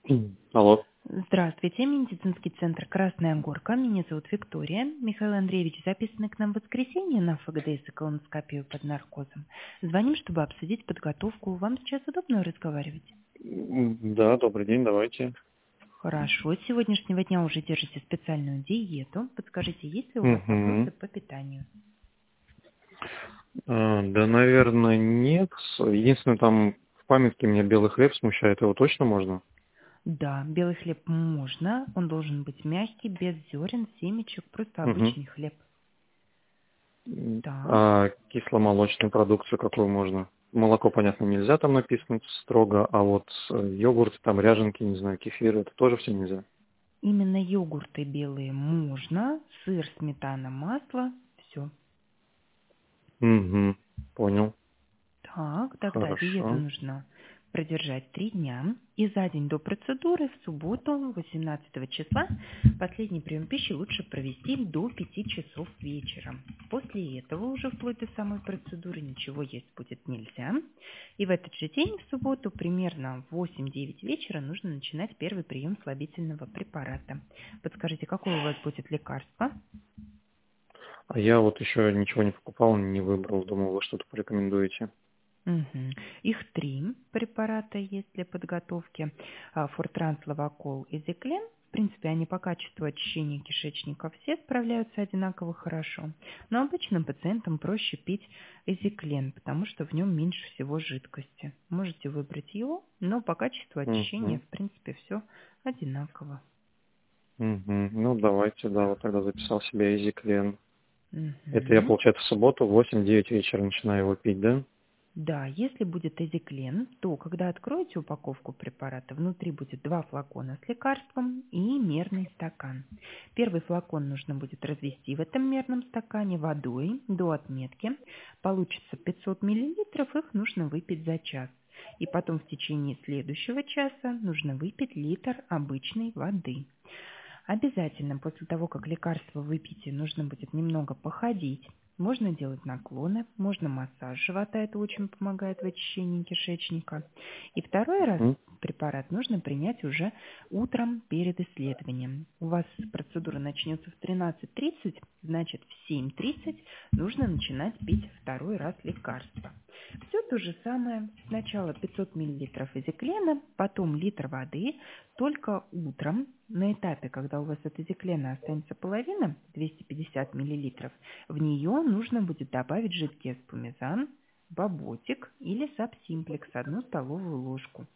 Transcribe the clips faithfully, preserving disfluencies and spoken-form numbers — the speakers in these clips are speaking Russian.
М, Алло. Здравствуйте, медицинский центр «Красная Горка». Меня зовут Виктория. Михаил Андреевич записаны к нам в воскресенье на ФГДС и колоноскопию под наркозом. Звоним, чтобы обсудить подготовку. Вам сейчас удобно разговаривать? М, Да, добрый день, давайте. Хорошо. С сегодняшнего дня уже держите специальную диету. Подскажите, есть ли у вас вопросы Угу. по питанию? А, да, наверное, нет. Единственное, там в памятке меня белый хлеб смущает. Его точно можно? Да, белый хлеб можно. Он должен быть мягкий, без зерен, семечек, просто Угу. обычный хлеб. Так. А кисломолочную продукцию какую можно? Молоко, понятно, нельзя там написано строго, а вот э, йогурт, там ряженки, не знаю, кефир, это тоже все нельзя? Именно йогурты белые можно. Сыр, сметана, масло. Все. Угу. Понял. Так, тогда диету Хорошо. нужно продержать три дня. И за день до процедуры, в субботу, восемнадцатого числа, последний прием пищи лучше провести до пяти часов вечера. После этого уже вплоть до самой процедуры ничего есть будет нельзя. И в этот же день, в субботу, примерно в восемь-девять вечера нужно начинать первый прием слабительного препарата. Подскажите, какое у вас будет лекарство? А я вот еще ничего не покупал, не выбрал, думал, вы что-то порекомендуете. Мгм. Их три препарата есть для подготовки. А, Фортранс, Лавакол и Зиклен. В принципе, они по качеству очищения кишечника все справляются одинаково хорошо. Но обычным пациентам проще пить Эзиклен, потому что в нем меньше всего жидкости. Можете выбрать его, но по качеству очищения, Угу. в принципе, все одинаково. Угу. Ну, давайте, да, вот тогда записал себе Изиклен. Это я, Мгм. получается, в субботу в восемь-девять вечера начинаю его пить, да? Да, если будет эзиклен, то когда откроете упаковку препарата, внутри будет два флакона с лекарством и мерный стакан. Первый флакон нужно будет развести в этом мерном стакане водой до отметки. Получится пятьсот миллилитров, их нужно выпить за час. И потом в течение следующего часа нужно выпить литр обычной воды. Обязательно после того, как лекарство выпьете, нужно будет немного походить. Можно делать наклоны, можно массаж живота, это очень помогает в очищении кишечника. И второй раз Угу. препарат нужно принять уже утром перед исследованием. У вас процедура начнется в тринадцать тридцать, значит в семь тридцать нужно начинать пить второй раз лекарство. Все то же самое. Сначала пятьсот миллилитров изиклена, потом литр воды, только утром, на этапе, когда у вас от изиклена останется половина, двести пятьдесят миллилитров, в нее нужно будет добавить жидкий эспумизан, баботик или сабсимплекс, одну столовую ложку.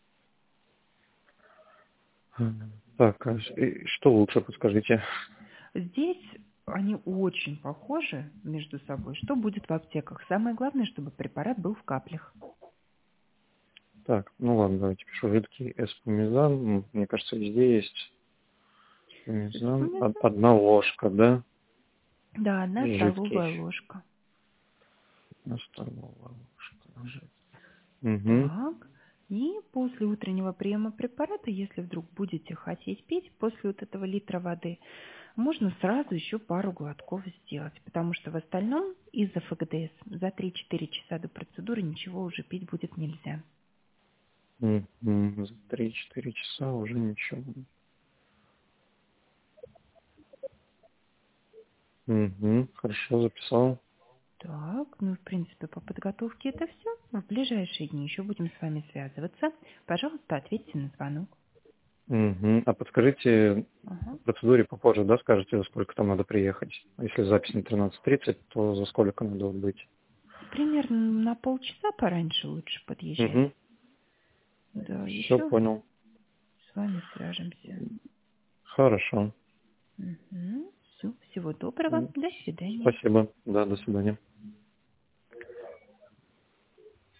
Так, а ш- и что лучше, подскажите? Здесь они очень похожи между собой. Что будет в аптеках? Самое главное, чтобы препарат был в каплях. Так, ну ладно, давайте пишу жидкий эспумизан. М, Мне кажется, везде есть эспумизан. Эспумизан? Од- Одна ложка, да? Да, одна Жидкий. столовая ложка. Одна столовая ложка. жидкий. Угу. Так. И после утреннего приема препарата, если вдруг будете хотеть пить после вот этого литра воды, можно сразу еще пару глотков сделать, потому что в остальном из-за ФГДС за три-четыре часа до процедуры ничего уже пить будет нельзя. Угу. За три-четыре часа уже ничего. Угу. Хорошо, записал. Так, ну, в принципе, по подготовке это все. В ближайшие дни еще будем с вами связываться. Пожалуйста, ответьте на звонок. Угу. А подскажите, Ага. в процедуре попозже, да, скажете, за сколько там надо приехать? Если запись на тринадцать тридцать, то за сколько надо быть? Примерно на полчаса пораньше лучше подъезжать. Угу. Да, Все еще понял. с вами свяжемся. Хорошо. Угу. Все, всего доброго. М, До свидания. Спасибо. Да, до свидания.